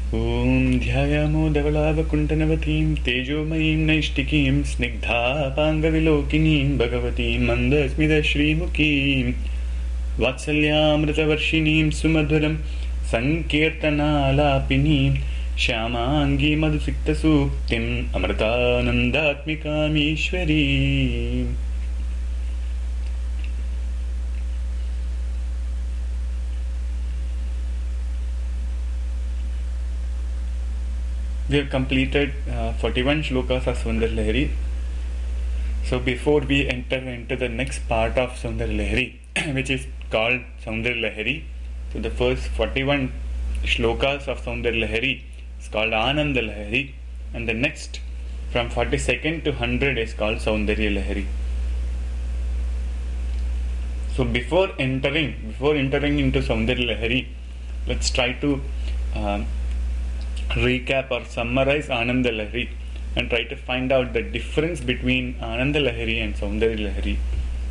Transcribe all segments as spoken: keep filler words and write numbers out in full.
Om Dhyayamo Dhavalavakuntanavatim Tejomayim Naishtikim Snigdha Pangavilokinim Bhagavatim Mandasmida Shrimukim Vatsalyamritavarshinim Sumadhuram Sankirtanalapinim Shyamangi Madhusikta Suktim Amritanandatmikam Ishwarim. We have completed uh, forty-one shlokas of Sundar Lahari. So before we enter into the next part of Sundar Lahari, which is called Sundar Lahari, so the first forty-one shlokas of Sundar Lahari is called Ananda Lahari, and the next from forty-second to one hundred is called Saundarya Lahari. So before entering, before entering into Saundarya Lahari, let's try to uh, recap or summarize Ananda Lahari and try to find out the difference between Ananda Lahari and Saundarya Lahari.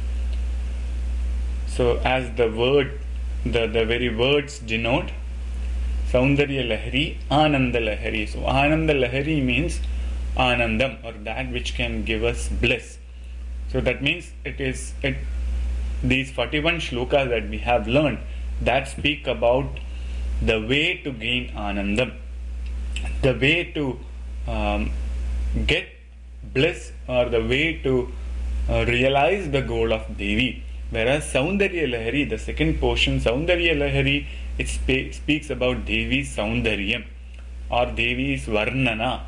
So as the word, the, the very words denote, Saundarya Lahari, Ananda Lahari. So Ananda Lahari means Anandam, or that which can give us bliss. So that means it is it, these forty-one shlokas that we have learned that speak about the way to gain Anandam, the way to um, get bliss, or the way to uh, realize the goal of Devi. Whereas Saundarya Lahari, the second portion, Saundarya Lahari, it spe- speaks about Devi's Saundaryam or Devi's Varnana.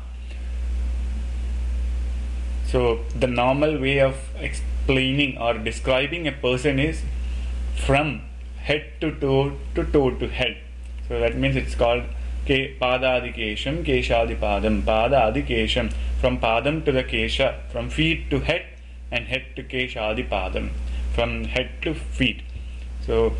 So the normal way of explaining or describing a person is from head to toe to toe to head. So that means it's called Ke Padadikesham, Keshadipadam, Padadikesham, from Padam to the Kesha, from feet to head, and head to Keshadipadam, from head to feet. So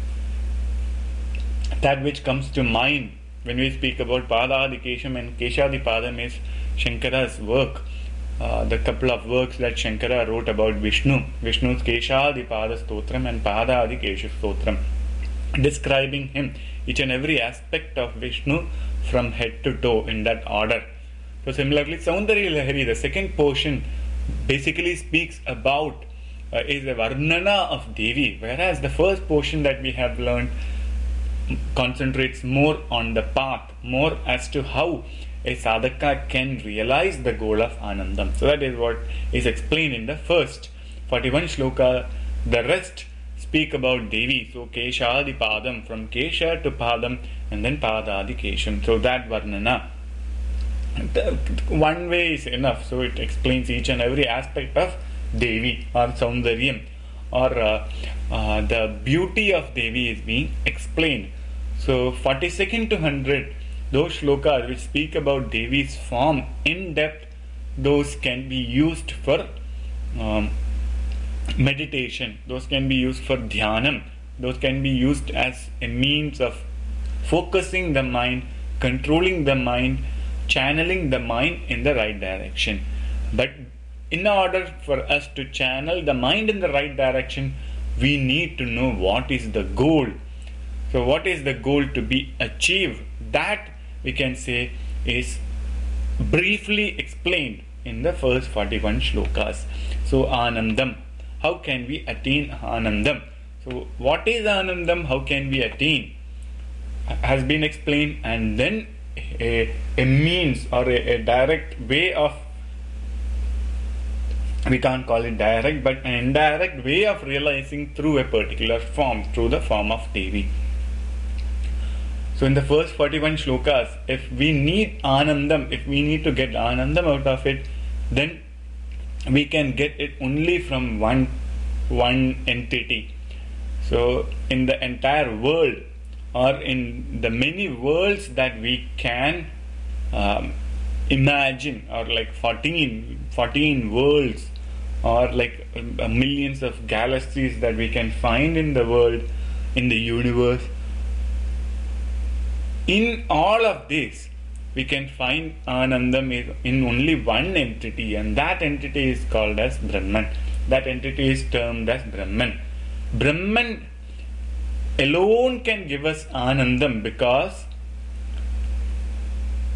that which comes to mind when we speak about Padadikesham and Keshadipadam is Shankara's work, uh, the couple of works that Shankara wrote about Vishnu, Vishnu's Keshadipada Stotram and Padadikesha Stotram, describing him, each and every aspect of Vishnu from head to toe in that order. So similarly, Saundarya Lahari, the second portion, basically speaks about, uh, is a Varnana of Devi, whereas the first portion that we have learned concentrates more on the path, more as to how a sadhaka can realize the goal of Anandam. So that is what is explained in the first forty-one shloka. The rest speak about Devi. So Keshadipadam, from Kesha to Padam, and then Padadikesham. So that Varnana, the, one way is enough. So it explains each and every aspect of Devi or Saundaryam, or uh, uh, the beauty of Devi is being explained. So forty-second to one hundred, those shlokas which speak about Devi's form in depth, those can be used for um, meditation, those can be used for dhyanam, those can be used as a means of focusing the mind, controlling the mind, channeling the mind in the right direction. But in order for us to channel the mind in the right direction, we need to know what is the goal. So what is the goal to be achieved? That we can say is briefly explained in the first forty-one shlokas. So Anandam, how can we attain Anandam? So what is Anandam? How can we attain? Has been explained, and then a, a means or a, a direct way of, we can't call it direct, but an indirect way of realizing through a particular form, through the form of Devi. So in the first forty-one shlokas, if we need Anandam, if we need to get Anandam out of it, then we can get it only from one one entity. So in the entire world, or in the many worlds that we can um, imagine, or like fourteen, fourteen worlds, or like uh, millions of galaxies that we can find in the world, in the universe, in all of this we can find Anandam in only one entity, and that entity is called as Brahman. That entity is termed as Brahman. Brahman alone can give us Anandam, because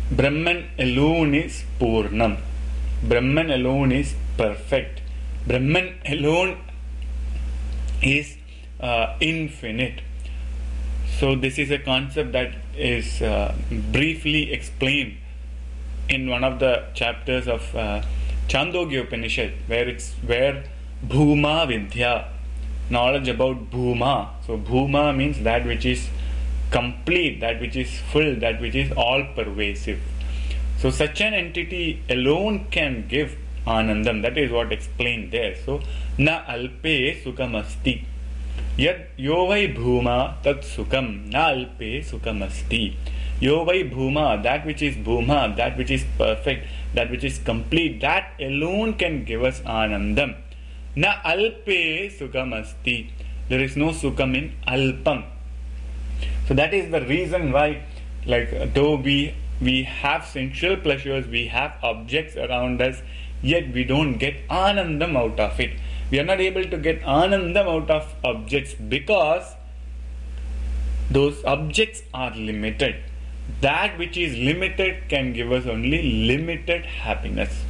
Brahman alone is Purnam. Brahman alone is perfect. Brahman alone is uh, infinite. So this is a concept that is uh, briefly explained in one of the chapters of uh, Chandogya Upanishad, where it's where Bhuma Vidya, knowledge about Bhuma. So Bhuma means that which is complete, that which is full, that which is all pervasive. So such an entity alone can give Anandam. That is what explained there. So na alpe sukhamasti. Yad yo vai bhuma tat sukham na alpe sukhamasti. Yo vai bhuma, that which is bhuma, that which is perfect, that which is complete, that alone can give us Anandam. Na alpe sukhamasti. There is no sukham in alpam. So that is the reason why, like, though we we have sensual pleasures, we have objects around us, yet we don't get Anandam out of it. We are not able to get Anandam out of objects because those objects are limited. That which is limited can give us only limited happiness.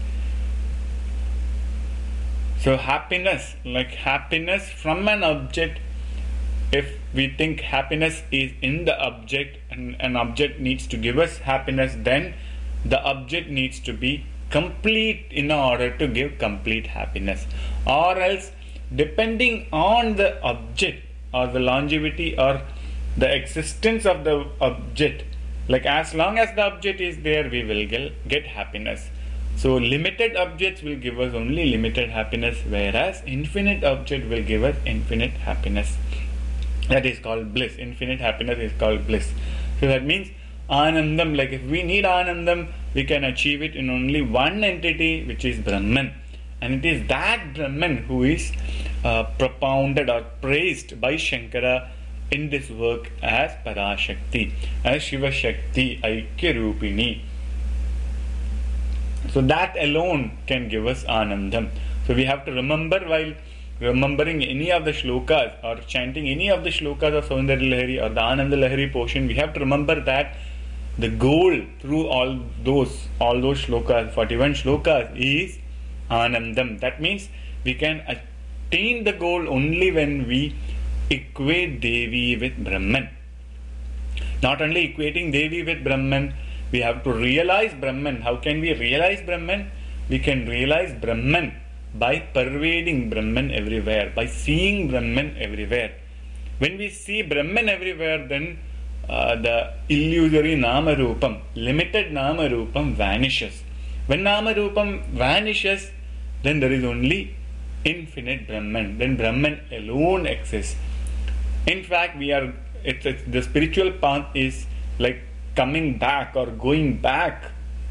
So happiness, like happiness from an object, if we think happiness is in the object and an object needs to give us happiness, then the object needs to be complete in order to give complete happiness. Or else, depending on the object or the longevity or the existence of the object, like as long as the object is there, we will get, get happiness. So limited objects will give us only limited happiness, whereas infinite object will give us infinite happiness. That is called bliss. Infinite happiness is called bliss. So that means Anandam, like if we need Anandam, we can achieve it in only one entity, which is Brahman. And it is that Brahman who is uh, propounded or praised by Shankara in this work as Parashakti, as Shiva Shakti, Aikya Rupini. So that alone can give us Anandam. So we have to remember, while remembering any of the shlokas or chanting any of the shlokas of Saundarya Lahari or the Ananda Lahari portion, we have to remember that the goal through all those all those shlokas, forty-one shlokas, is Anandam. That means we can attain the goal only when we equate Devi with Brahman. Not only equating Devi with Brahman, we have to realize Brahman. How can we realize Brahman? We can realize Brahman by pervading Brahman everywhere, by seeing Brahman everywhere. When we see Brahman everywhere, then uh, the illusory Nama Rupam, limited Nama Rupam vanishes. When Nama Rupam vanishes, then there is only infinite Brahman. Then Brahman alone exists. In fact, we are it's, it's the spiritual path is like coming back or going back.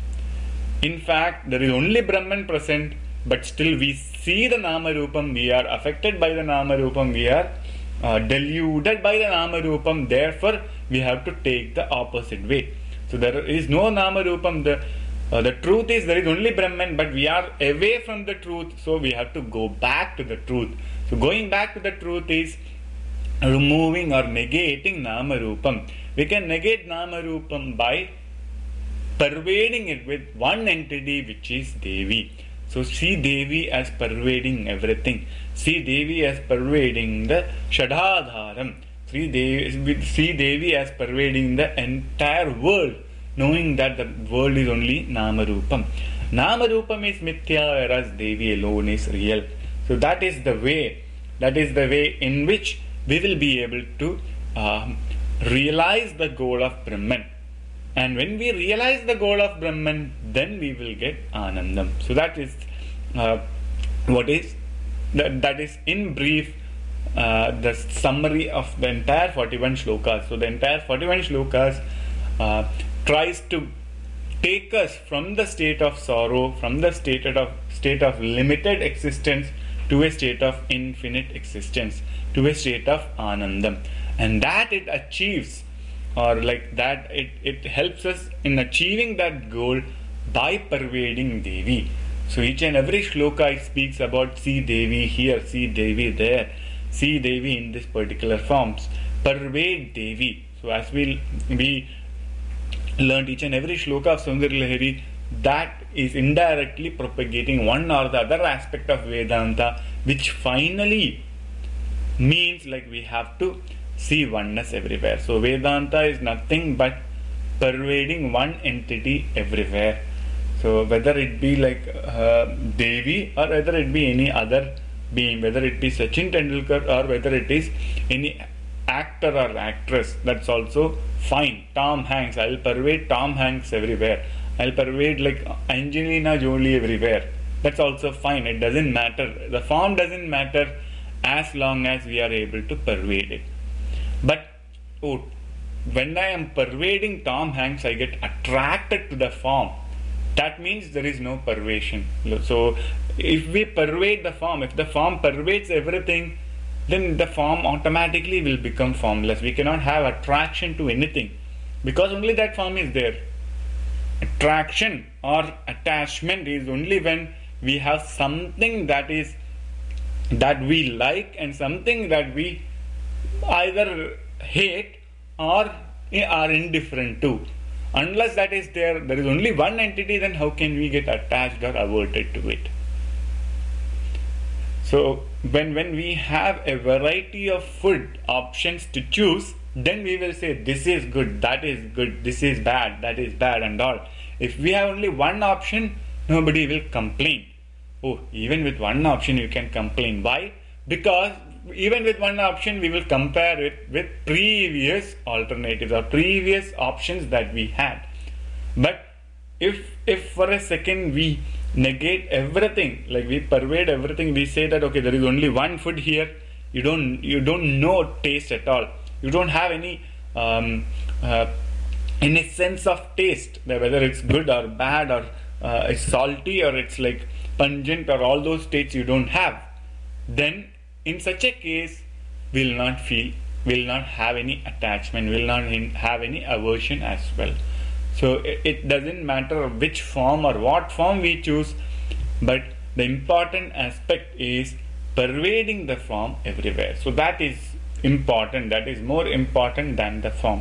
In fact, there is only Brahman present, but still we see the Nama Rupam, we are affected by the Nama Rupam, we are uh, deluded by the Nama Rupam, therefore we have to take the opposite way. So there is no Nama Rupam, the, uh, the truth is there is only Brahman, but we are away from the truth, so we have to go back to the truth. So going back to the truth is removing or negating Nama Rupam. We can negate Nama Rupam by pervading it with one entity, which is Devi. So see Devi as pervading everything. See Devi as pervading the Shadhadharam. See Devi, see Devi as pervading the entire world, knowing that the world is only Nama Rupam. Nama Rupam is Mithya, whereas Devi alone is real. So that is the way, that is the way in which we will be able to uh, realize the goal of Brahman. And when we realize the goal of Brahman, then we will get Anandam. So that is uh, what is that, that is in brief uh, the summary of the entire forty-one shlokas. So the entire forty-one shlokas uh, tries to take us from the state of sorrow, from the state of state of limited existence, to a state of infinite existence, to a state of Anandam. And that it achieves, or like that it, it helps us in achieving that goal by pervading Devi. So each and every shloka speaks about see Devi here, see Devi there, see Devi in this particular forms, pervade Devi. So as we we learnt each and every shloka of Saundara Lahari, that is indirectly propagating one or the other aspect of Vedanta, which finally means like we have to see oneness everywhere. So Vedanta is nothing but pervading one entity everywhere. So whether it be like uh, Devi, or whether it be any other being, whether it be Sachin Tendulkar, or whether it is any actor or actress, that's also fine. Tom Hanks, I'll pervade Tom Hanks everywhere. I'll pervade like Angelina Jolie everywhere. That's also fine. It doesn't matter. The form doesn't matter as long as we are able to pervade it. But oh, when I am pervading Tom Hanks, I get attracted to the form. That means there is no pervasion. So if we pervade the form, if the form pervades everything, then the form automatically will become formless. We cannot have attraction to anything because only that form is there. Attraction or attachment is only when we have something that is that we like and something that we either hate or are indifferent to. Unless that is there, there is only one entity, then how can we get attached or averted to it? So when when we have a variety of food options to choose, then we will say this is good, that is good, this is bad, that is bad and all. If we have only one option, nobody will complain. Oh, even with one option you can complain. Why? Because even with one option we will compare it with previous alternatives or previous options that we had. But if if for a second we negate everything, like we pervade everything, we say that okay, there is only one food here, you don't you don't know taste at all, you don't have any um, uh, any sense of taste, whether it's good or bad, or uh, it's salty or it's like pungent, or all those states you don't have, then in such a case will not feel, will not have any attachment, will not have any aversion as well. So it doesn't matter which form or what form we choose, but the important aspect is pervading the form everywhere. So that is important, that is more important than the form.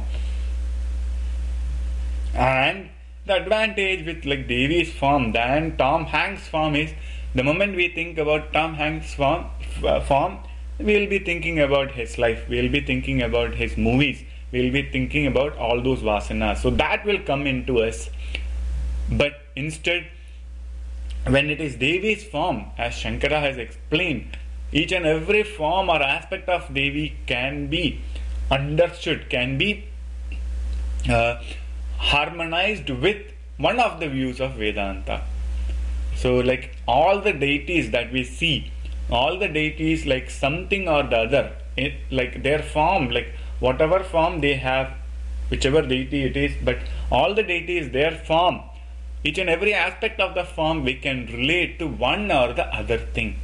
And the advantage with like Devi's form than Tom Hanks' form is, the moment we think about Tom Hanks' form, uh, form, we will be thinking about his life, we will be thinking about his movies, we will be thinking about all those vasanas. So that will come into us. But instead, when it is Devi's form, as Shankara has explained, each and every form or aspect of Devi can be understood, can be uh, harmonized with one of the views of Vedanta. So like all the deities that we see, all the deities like something or the other, it, like their form, like whatever form they have, whichever deity it is, but all the deities, their form, each and every aspect of the form we can relate to one or the other thing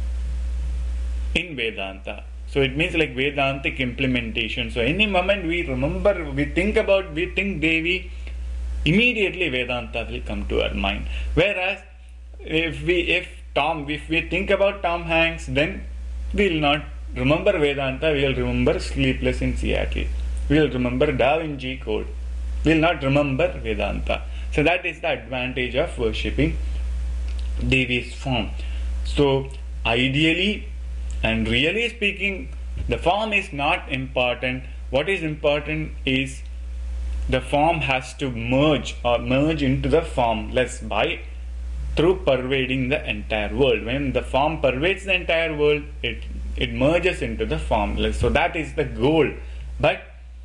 in Vedanta. So it means like Vedantic implementation. So any moment we remember, we think about, we think Devi, immediately Vedanta will come to our mind. Whereas if we, if Tom, if we think about Tom Hanks, then we will not remember Vedanta, we will remember Sleepless in Seattle, we will remember Da Vinci Code, we will not remember Vedanta. So that is the advantage of worshipping Devi's form. So ideally and really speaking, the form is not important. What is important is the form has to merge or merge into the formless by through pervading the entire world. When the form pervades the entire world, it it merges into the formless. So that is the goal. But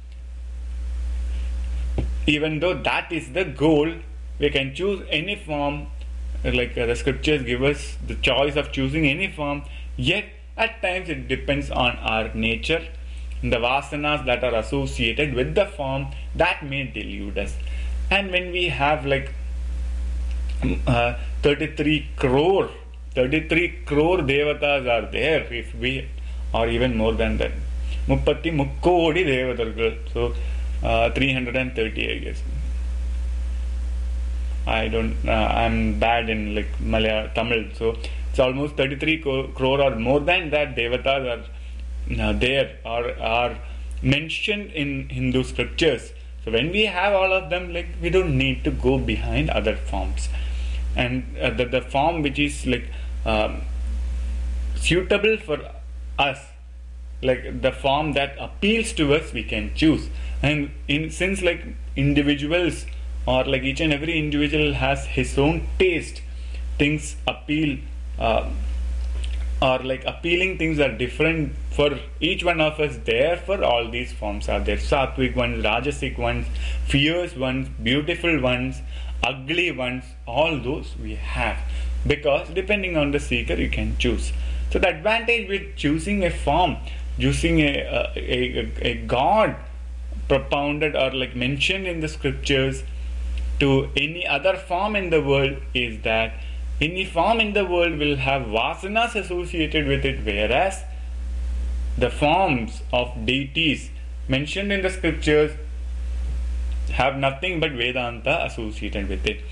even though that is the goal, we can choose any form, like uh, the scriptures give us the choice of choosing any form, yet at times it depends on our nature, the vasanas that are associated with the form, that may delude us. And when we have like uh, thirty-three crore thirty-three crore devatas are there, if we, or even more than that, muppatti mukkodi devatargal, so uh, three hundred thirty, I guess. I don't uh, I'm bad in like Malayalam, Tamil, so it's almost thirty-three crore or more than that devatas are uh, there or are mentioned in Hindu scriptures. So when we have all of them, like, we don't need to go behind other forms. And uh, the, the form which is like um, suitable for us, like the form that appeals to us, we can choose. And in since like individuals, or like each and every individual has his own taste, things appeal uh, or like appealing things are different for each one of us. Therefore all these forms are there: sattvic ones, rajasic ones, fierce ones, beautiful ones, ugly ones. All those we have, because depending on the seeker you can choose. So the advantage with choosing a form, choosing a, a, a, a god propounded or like mentioned in the scriptures to any other form in the world, is that any form in the world will have vasanas associated with it, whereas the forms of deities mentioned in the scriptures have nothing but Vedanta associated with it.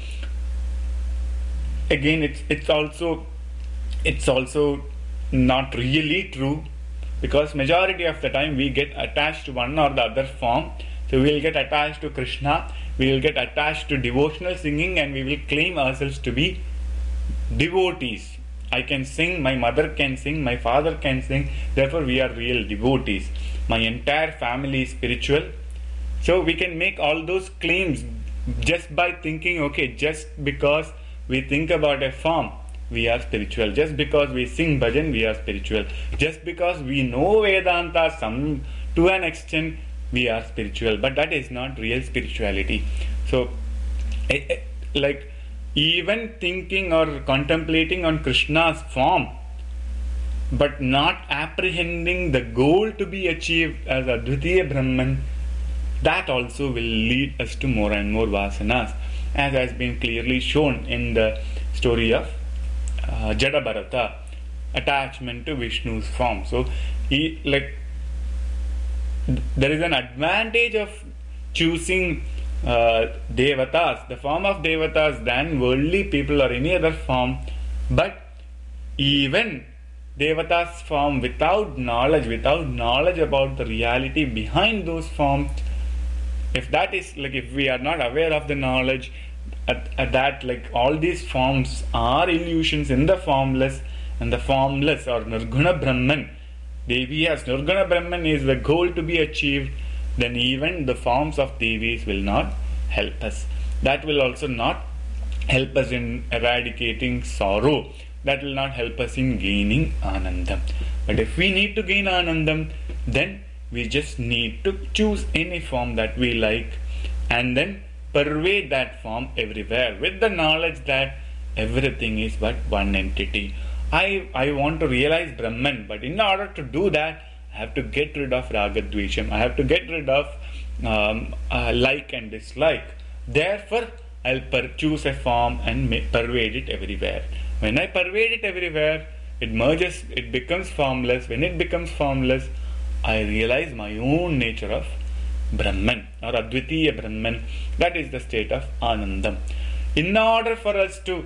Again, it's it's also it's also not really true, because majority of the time we get attached to one or the other form. So we will get attached to Krishna, we will get attached to devotional singing, and we will claim ourselves to be devotees. I can sing, my mother can sing, my father can sing, therefore we are real devotees. My entire family is spiritual. So we can make all those claims just by thinking, okay, just because we think about a form, we are spiritual. Just because we sing bhajan, we are spiritual. Just because we know Vedanta some to an extent, we are spiritual. But that is not real spirituality. So, like, even thinking or contemplating on Krishna's form, but not apprehending the goal to be achieved as Advitiya Brahman, that also will lead us to more and more vasanas, as has been clearly shown in the story of uh, Jada Bharata, attachment to Vishnu's form. So, he, like, there is an advantage of choosing uh, devatas, the form of devatas, than worldly people or any other form. But even devatas form without knowledge, without knowledge about the reality behind those forms, if that is like, if we are not aware of the knowledge at, at that like all these forms are illusions in the formless, and the formless or Nirguna Brahman, Devi as Nirguna Brahman is the goal to be achieved, then even the forms of Devis will not help us. That will also not help us in eradicating sorrow. That will not help us in gaining Anandam. But if we need to gain Anandam, then we just need to choose any form that we like, and then pervade that form everywhere with the knowledge that everything is but one entity. I, I want to realize Brahman, but in order to do that, I have to get rid of Ragadvesham. I have to get rid of um, uh, like and dislike. Therefore, I'll per- choose a form and ma- pervade it everywhere. When I pervade it everywhere, it merges, it becomes formless. When it becomes formless, I realize my own nature of Brahman or Advitiya Brahman. That is the state of Anandam. In order for us to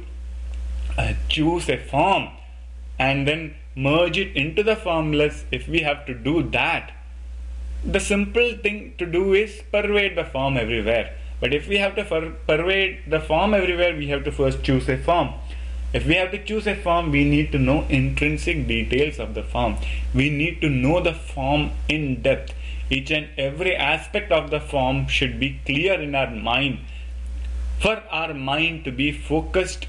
uh, choose a form and then merge it into the formless, if we have to do that, the simple thing to do is pervade the form everywhere. But if we have to per- pervade the form everywhere, we have to first choose a form. If we have to choose a form, we need to know intrinsic details of the form. We need to know the form in depth. Each and every aspect of the form should be clear in our mind, for our mind to be focused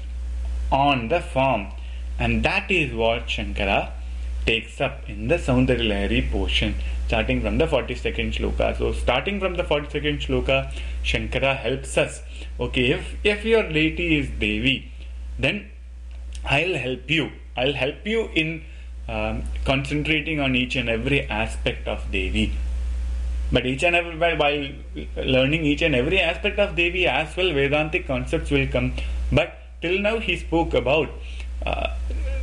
on the form. And that is what Shankara takes up in the Saundarya Lahari portion, starting from the forty-second shloka. So starting from the forty-second shloka, Shankara helps us. Okay, if, if your deity is Devi, then I'll help you. I'll help you in um, concentrating on each and every aspect of Devi. But each and every, while learning each and every aspect of Devi as well, Vedantic concepts will come. But till now he spoke about uh,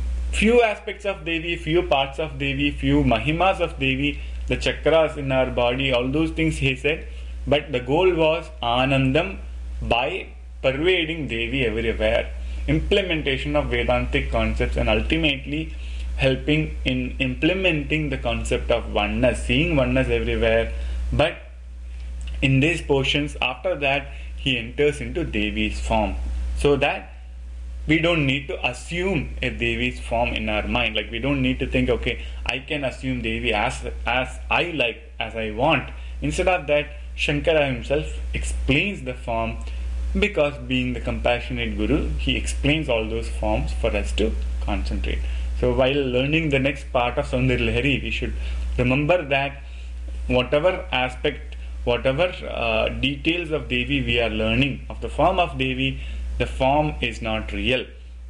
few aspects of Devi, few parts of Devi, few mahimas of Devi, the chakras in our body, all those things he said. But the goal was Anandam by pervading Devi everywhere. Implementation of Vedantic concepts, and ultimately helping in implementing the concept of oneness, seeing oneness everywhere, but in these portions, after that, he enters into Devi's form. So that we don't need to assume a Devi's form in our mind. Like we don't need to think, okay, I can assume Devi as as I like, as I want. Instead of that, Shankara himself explains the form, because being the compassionate Guru, he explains all those forms for us to concentrate. So while learning the next part of Saundarya Lahari, we should remember that whatever aspect, whatever uh, details of Devi we are learning, of the form of Devi, the form is not real.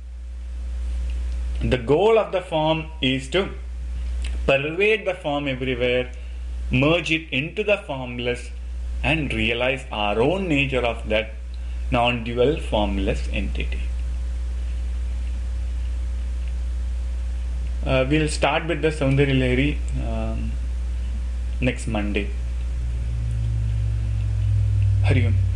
The goal of the form is to pervade the form everywhere, merge it into the formless, and realize our own nature of that non-dual formless entity. Uh, we'll start with the Saundarya Lahari um, next Monday. Hari Om.